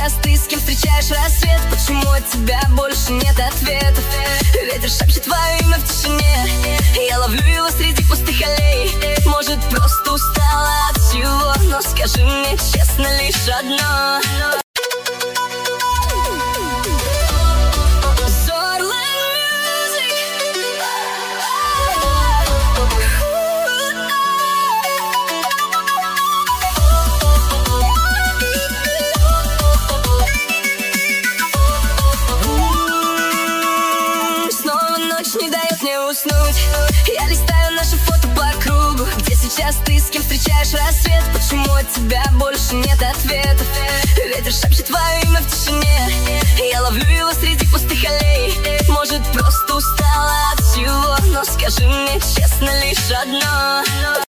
сейчас ты с кем встречаешь рассвет? Почему от тебя больше нет ответов? Ветер шепчет твое имя в тишине, я ловлю его среди пустых аллей. Может, просто устала от всего, но скажи мне честно лишь одно. Не дает мне уснуть. Я листаю наши фото по кругу. Где сейчас ты с кем встречаешь рассвет? Почему от тебя больше нет ответов? Ветер шепчет твое имя в тишине, я ловлю его среди пустых аллей. Может, просто устала от всего, но скажи мне честно лишь одно.